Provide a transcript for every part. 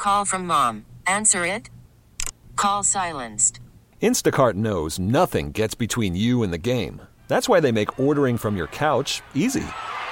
Call from mom. Answer it. Call silenced. Instacart knows nothing gets between you and the game. That's why they make ordering from your couch easy.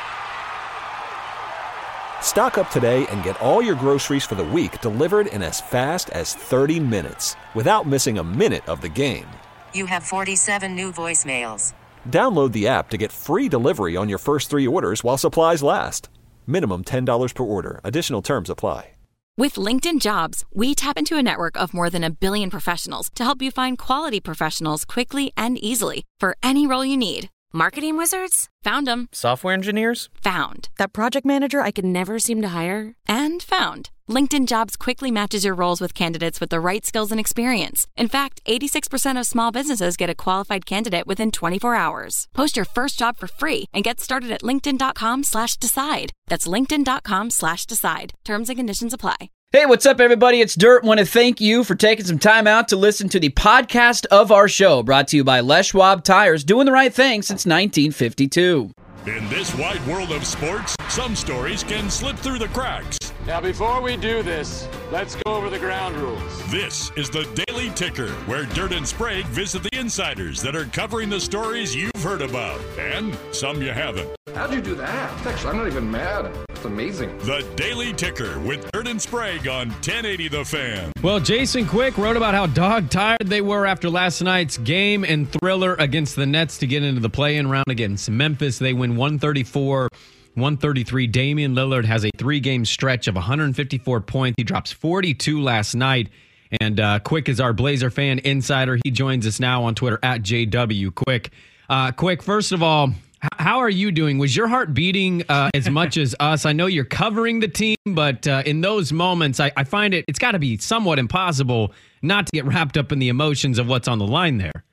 Stock up today and get all your groceries for the week delivered in as fast as 30 minutes without missing a minute of the game. You have 47 new voicemails. Download the app to get free delivery on your first 3 orders while supplies last. Minimum $10 per order. Additional terms apply. With LinkedIn Jobs, we tap into a network of more than 1 billion professionals to help you find quality professionals quickly and easily for any role you need. Marketing wizards? Found them. Software engineers? Found. That project manager I could never seem to hire? And found. LinkedIn Jobs quickly matches your roles with candidates with the right skills and experience. In fact, 86% of small businesses get a qualified candidate within 24 hours. Post your first job for free and get started at linkedin.com/decide. That's linkedin.com/decide. Terms and conditions apply. Hey, what's up, everybody? It's Dirt. Want to thank you for taking some time out to listen to the podcast of our show, brought to you by Les Schwab Tires, doing the right thing since 1952. In this wide world of sports, some stories can slip through the cracks. Now, before we do this, let's go over the ground rules. This is the Daily Ticker, where Dirt and Sprague visit the insiders that are covering the stories you've heard about, and some you haven't. How'd you do that? Actually, I'm not even mad. It's amazing. The Daily Ticker with Dirt and Sprague on 1080 The Fan. Well, Jason Quick wrote about how dog-tired they were after last night's game and thriller against the Nets to get into the play-in round against Memphis. They win 134-133. Damian Lillard has a 3-game stretch of 154 points. He drops 42 last night. And Quick is our Blazer fan insider. He joins us now on Twitter at JW Quick. Quick, first of all, how are you doing? Was your heart beating as much as us? I know you're covering the team, but in those moments, I find it's got to be somewhat impossible not to get wrapped up in the emotions of what's on the line there.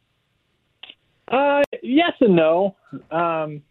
Yes and no. I'm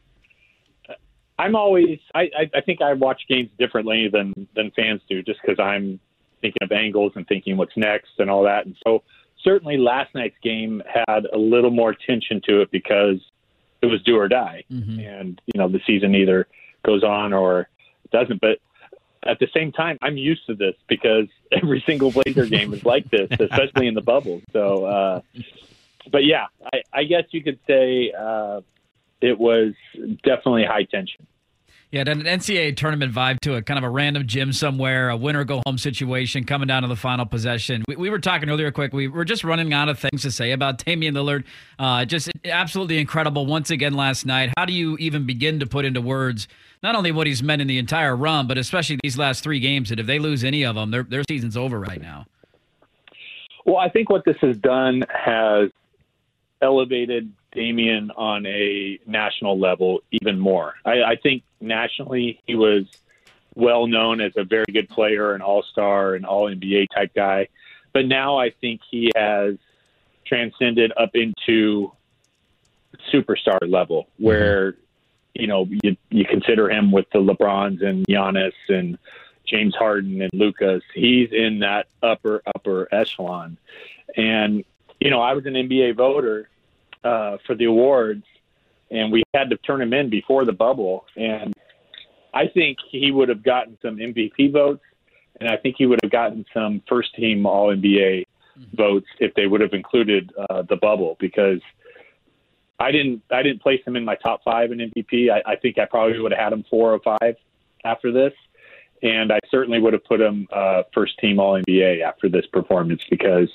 always I think I watch games differently than fans do, just because I'm thinking of angles and thinking what's next and all that. And so certainly last night's game had a little more tension to it because it was do or die. Mm-hmm. And, the season either goes on or doesn't. But at the same time, I'm used to this because every single Blazer game is like this, especially in the bubble. So, but yeah, I guess you could say it was definitely high tension. Yeah, it had an NCAA tournament vibe to it, kind of a random gym somewhere, a win-or-go-home situation coming down to the final possession. We were talking earlier quick. We were just running out of things to say about Damian Lillard. Just absolutely incredible once again last night. How do you even begin to put into words not only what he's meant in the entire run, but especially these last 3 games, that if they lose any of them, their season's over right now? Well, I think what this has done has elevated Damian on a national level even more. I think nationally he was well known as a very good player, an all-star, an all-NBA type guy. But now I think he has transcended up into superstar level where, you consider him with the LeBrons and Giannis and James Harden and Lucas. He's in that upper echelon. And, I was an NBA voter for the awards, and we had to turn him in before the bubble. And I think he would have gotten some MVP votes, and I think he would have gotten some first-team All-NBA votes if they would have included the bubble, because I didn't place him in my top 5 in MVP. I think I probably would have had him 4 or 5 after this, and I certainly would have put him first-team All-NBA after this performance, because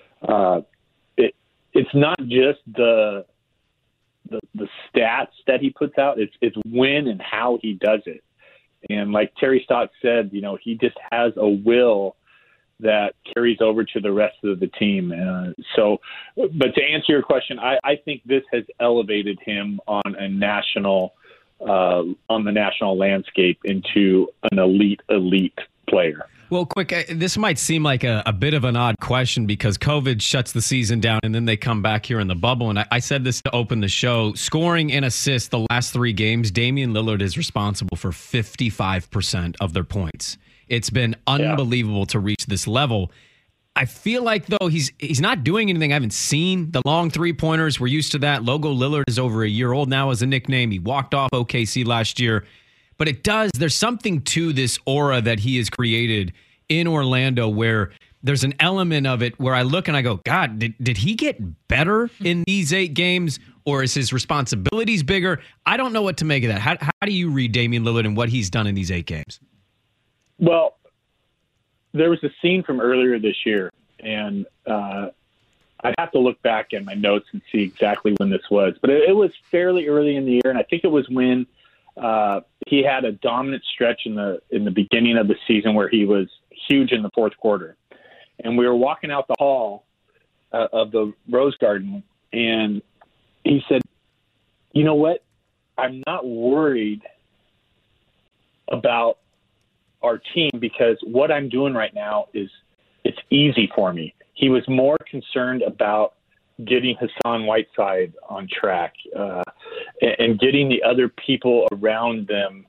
it's not just the stats that he puts out. It's when and how he does it. And like Terry Stotts said, he just has a will that carries over to the rest of the team. But to answer your question, I think this has elevated him on the national landscape into an elite player. Well, Quick, this might seem like a bit of an odd question because COVID shuts the season down and then they come back here in the bubble. And I said this to open the show. Scoring and assists the last 3 games, Damian Lillard is responsible for 55% of their points. It's been unbelievable to reach this level. I feel like, though, he's not doing anything I haven't seen. The long 3-pointers, we're used to that. Logo Lillard is over a year old now as a nickname. He walked off OKC last year. But there's something to this aura that he has created in Orlando where there's an element of it where I look and I go, God, did he get better in these 8 games, or is his responsibilities bigger? I don't know what to make of that. How do you read Damian Lillard and what he's done in these 8 games? Well, there was a scene from earlier this year, and I'd have to look back at my notes and see exactly when this was. But it was fairly early in the year, and I think it was when he had a dominant stretch in the beginning of the season where he was huge in the fourth quarter. And we were walking out the hall of the Rose Garden, and he said, you know what? I'm not worried about our team because what I'm doing right now it's easy for me. He was more concerned about getting Hassan Whiteside on track and getting the other people around him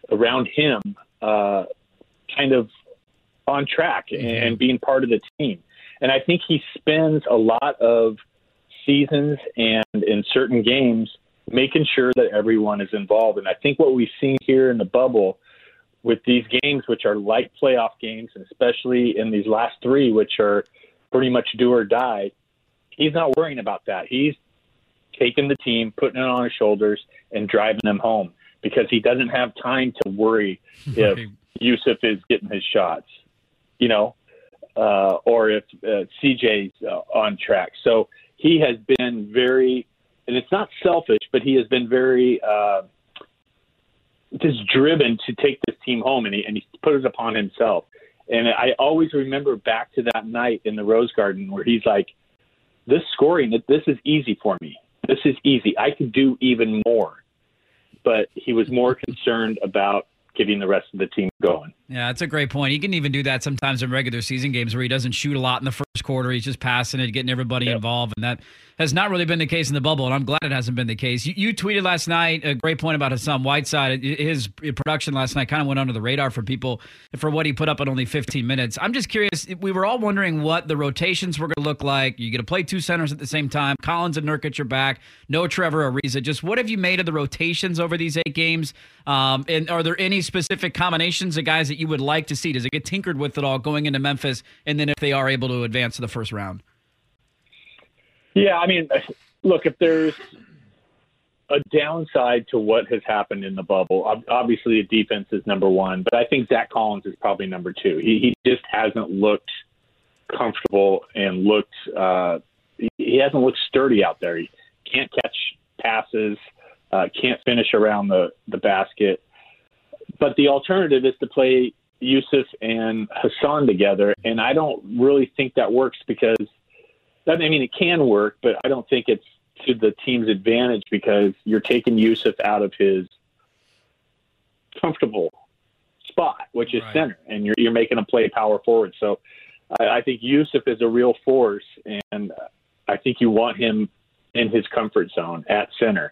kind of on track and being part of the team. And I think he spends a lot of seasons and in certain games making sure that everyone is involved. And I think what we've seen here in the bubble with these games, which are like playoff games, and especially in these last 3, which are pretty much do or die, he's not worrying about that. He's taking the team, putting it on his shoulders, and driving them home because he doesn't have time to worry if Yusuf is getting his shots, or if CJ's on track. So he has been very, and it's not selfish, but he has been very just driven to take this team home, and he put it upon himself. And I always remember back to that night in the Rose Garden where he's like, this scoring, this is easy for me. This is easy. I could do even more. But he was more concerned about getting the rest of the team going. Yeah, that's a great point. He can even do that sometimes in regular season games where he doesn't shoot a lot in the first quarter. He's just passing it, getting everybody involved, and that has not really been the case in the bubble, and I'm glad it hasn't been the case. You tweeted last night a great point about Hassan Whiteside. His production last night kind of went under the radar for people for what he put up in only 15 minutes. I'm just curious. We were all wondering what the rotations were going to look like. You get to play 2 centers at the same time. Collins and Nurkic are back. No Trevor Ariza. Just what have you made of the rotations over these 8 games? And are there any specific combinations of guys that you would like to see? Does it get tinkered with it all going into Memphis? And then if they are able to advance to the first round? Yeah, I mean, look, if there's a downside to what has happened in the bubble, obviously the defense is number 1, but I think Zach Collins is probably number 2. He just hasn't looked comfortable and he hasn't looked sturdy out there. He can't catch passes, can't finish around the basket. But the alternative is to play Yusuf and Hassan together, and I don't really think that works because it can work, but I don't think it's to the team's advantage because you're taking Yusuf out of his comfortable spot, which is center, and you're making him play power forward. So I think Yusuf is a real force, and I think you want him in his comfort zone at center.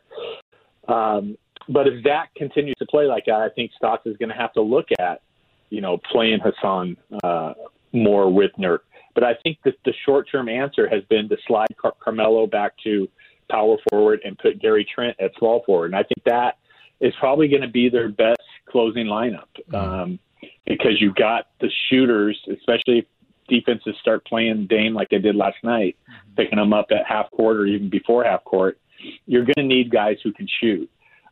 But if Zach continues to play like that, I think Stotts is going to have to look at, playing Hassan more with Nurk. But I think that the short-term answer has been to slide Carmelo back to power forward and put Gary Trent at small forward. And I think that is probably going to be their best closing lineup because you've got the shooters, especially if defenses start playing Dame like they did last night, picking them up at half court or even before half court. You're going to need guys who can shoot.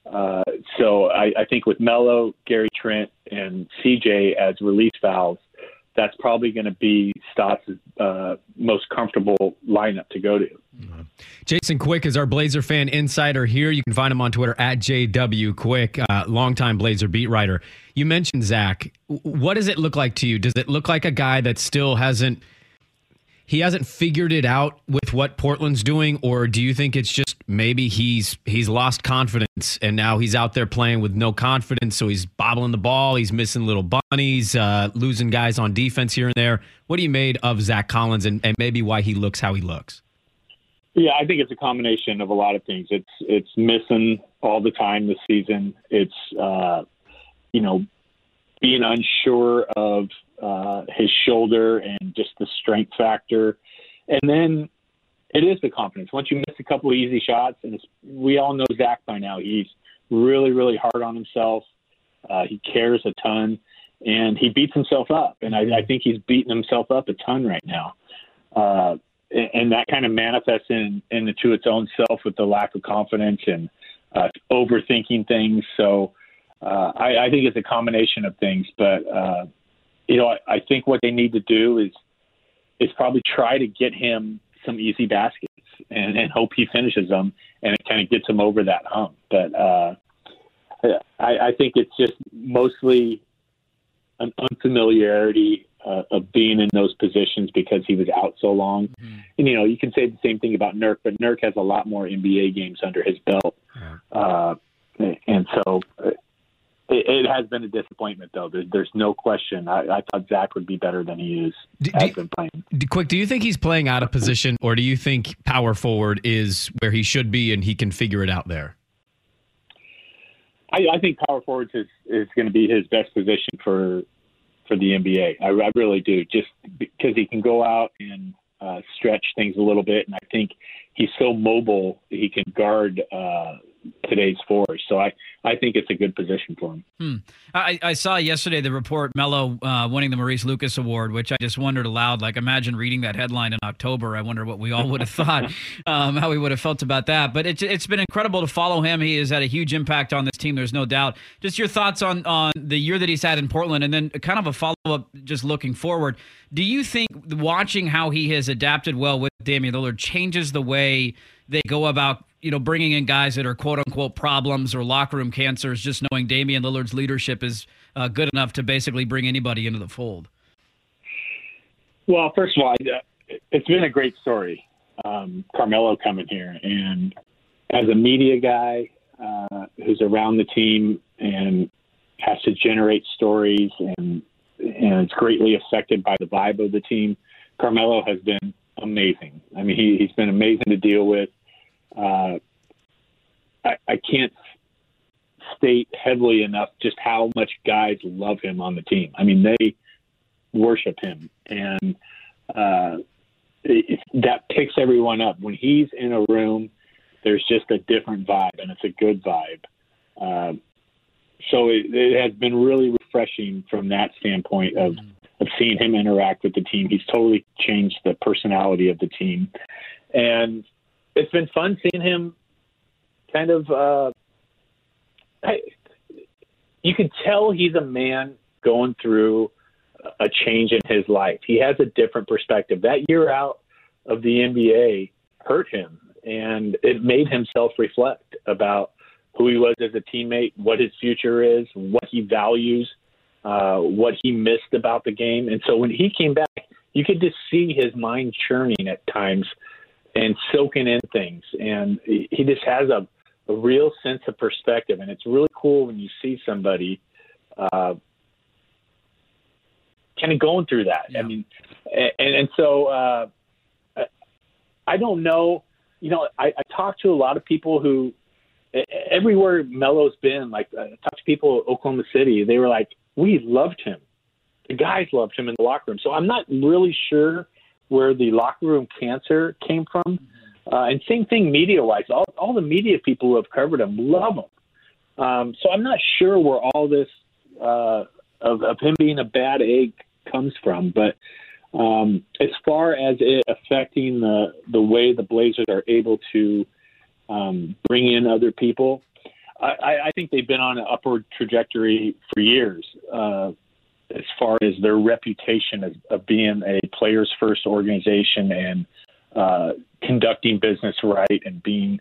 So I think with Melo, Gary Trent, and CJ as release valves, that's probably going to be Stotts' most comfortable lineup to go to. Jason Quick is our Blazer fan insider here. You can find him on Twitter at JWQuick, longtime Blazer beat writer. You mentioned Zach. What does it look like to you? Does it look like a guy that still hasn't figured it out with what Portland's doing, or do you think it's just maybe he's lost confidence and now he's out there playing with no confidence, so he's bobbling the ball, he's missing little bunnies, losing guys on defense here and there? What do you made of Zach Collins and maybe why he looks how he looks? Yeah, I think it's a combination of a lot of things. It's missing all the time this season. It's being unsure of his shoulder and just the strength factor. And then it is the confidence. Once you miss a couple of easy shots, and we all know Zach by now, he's really, really hard on himself. He cares a ton. and he beats himself up. And I think he's beating himself up a ton right now. And that kind of manifests into its own self with the lack of confidence and overthinking things. So I think it's a combination of things. But, I think what they need to do is probably try to get him some easy baskets and hope he finishes them and it kind of gets him over that hump. But I think it's just mostly an unfamiliarity of being in those positions because he was out so long. Mm-hmm. And, you can say the same thing about Nurk, but Nurk has a lot more NBA games under his belt. Yeah. And so it has been a disappointment, though. There's no question. I thought Zach would be better than he has been playing. Quick, do you think he's playing out of position, or do you think power forward is where he should be and he can figure it out there? I think power forward is going to be his best position for the NBA. I really do, just because he can go out and stretch things a little bit, and I think he's so mobile he can guard today's force. So I think it's a good position for him. I saw yesterday the report Melo winning the Maurice Lucas Award, which I just wondered aloud. Like, imagine reading that headline in October. I wonder what we all would have thought, how we would have felt about that. But it's been incredible to follow him. He has had a huge impact on this team. There's no doubt. Just your thoughts on the year that he's had in Portland, and then kind of a follow-up just looking forward. Do you think watching how he has adapted well with Damian Lillard changes the way they go about bringing in guys that are quote-unquote problems or locker room cancers, just knowing Damian Lillard's leadership is good enough to basically bring anybody into the fold? Well, first of all, it's been a great story, Carmelo coming here. And as a media guy who's around the team and has to generate stories and it's greatly affected by the vibe of the team, Carmelo has been amazing. I mean, he's been amazing to deal with. I can't state heavily enough just how much guys love him on the team. I mean, they worship him, and that picks everyone up. When he's in a room, there's just a different vibe, and it's a good vibe. So it has been really refreshing from that standpoint of seeing him interact with the team. He's totally changed the personality of the team, and it's been fun seeing him kind of you can tell he's a man going through a change in his life. He has a different perspective. That year out of the NBA hurt him, and it made him self-reflect about who he was as a teammate, what his future is, what he values, what he missed about the game. And so when he came back, you could just see his mind churning at times and soaking in things. And he just has a real sense of perspective. And it's really cool when you see somebody kind of going through that. Yeah. I mean, and so I don't know, I talk to a lot of people who, everywhere Melo's been, like I talked to people at Oklahoma City, they were like, we loved him. The guys loved him in the locker room. So I'm not really sure where the locker room cancer came from. And same thing media-wise. All the media people who have covered him love him. So I'm not sure where all this of him being a bad egg comes from. But as far as it affecting the way the Blazers are able to bring in other people, I think they've been on an upward trajectory for years as far as their reputation of being a players-first organization and conducting business right and being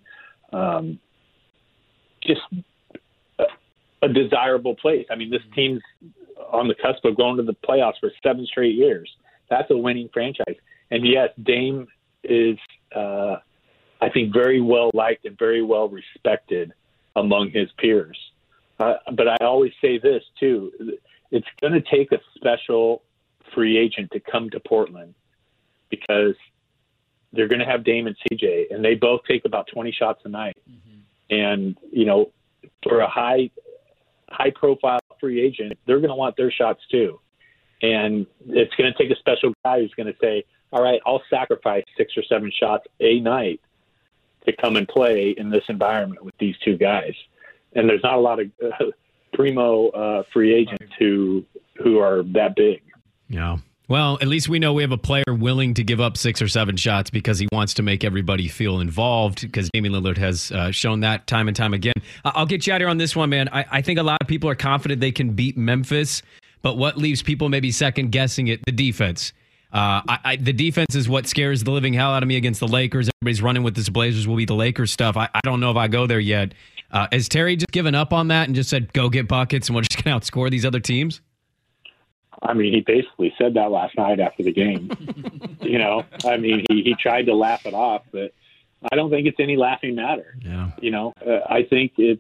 just a desirable place. I mean, this team's on the cusp of going to the playoffs for 7 straight years. That's a winning franchise. And yes, Dame is, I think, very well liked and very well respected among his peers. But I always say this too, it's going to take a special free agent to come to Portland because they're going to have Dame and CJ, and they both take about 20 shots a night. Mm-hmm. And, for a high profile free agent, they're going to want their shots too. And it's going to take a special guy who's going to say, all right, I'll sacrifice 6 or 7 shots a night to come and play in this environment with these two guys. And there's not a lot of primo free agents who who are that big. Yeah. Well, at least we know we have a player willing to give up 6 or 7 shots because he wants to make everybody feel involved, because Damian Lillard has shown that time and time again. I'll get you out here on this one, man. I think a lot of people are confident they can beat Memphis, but what leaves people maybe second guessing it? The defense. The defense is what scares the living hell out of me against the Lakers. Everybody's running with this Blazers will be the Lakers stuff. I don't know if I go there yet. Has Terry just given up on that and just said, go get buckets and we're just going to outscore these other teams? I mean, he basically said that last night after the game. I mean, he tried to laugh it off, but I don't think it's any laughing matter. Yeah. I think it's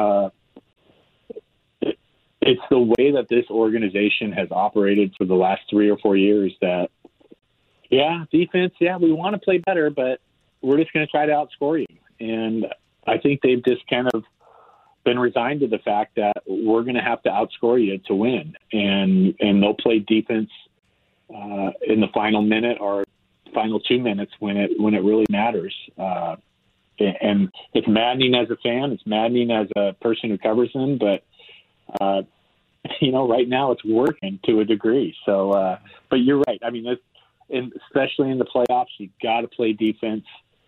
the way that this organization has operated for the last 3 or 4 years that, defense, we want to play better, but we're just going to try to outscore you. And I think they've just kind of been resigned to the fact that we're going to have to outscore you to win, and they'll play defense in the final minute or final 2 minutes when it really matters. And it's maddening as a fan. It's maddening as a person who covers them. But right now it's working to a degree. So, but you're right. I mean, especially in the playoffs, you got to play defense.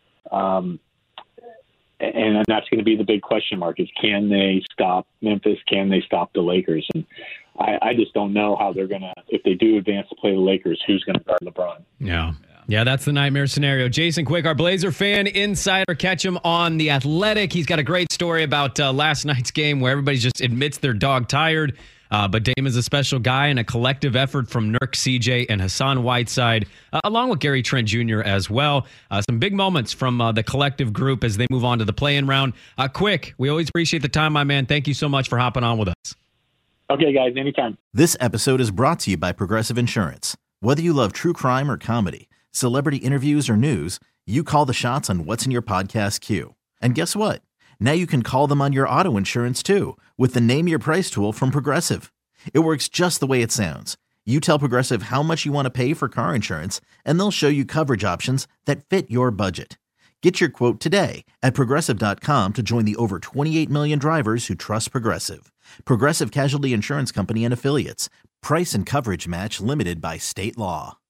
And that's going to be the big question mark is, can they stop Memphis? Can they stop the Lakers? And I just don't know how they're going to, if they do advance to play the Lakers, who's going to guard LeBron? Yeah, that's the nightmare scenario. Jason Quick, our Blazer fan insider. Catch him on The Athletic. He's got a great story about last night's game where everybody just admits they're dog tired. But Dame is a special guy, and a collective effort from Nurk, CJ, and Hassan Whiteside, along with Gary Trent Jr. as well. Some big moments from the collective group as they move on to the play-in round. Quick, we always appreciate the time, my man. Thank you so much for hopping on with us. Okay, guys, anytime. This episode is brought to you by Progressive Insurance. Whether you love true crime or comedy, celebrity interviews or news, you call the shots on what's in your podcast queue. And guess what? Now you can call them on your auto insurance too with the Name Your Price tool from Progressive. It works just the way it sounds. You tell Progressive how much you want to pay for car insurance, and they'll show you coverage options that fit your budget. Get your quote today at Progressive.com to join the over 28 million drivers who trust Progressive. Progressive Casualty Insurance Company and Affiliates. Price and coverage match limited by state law.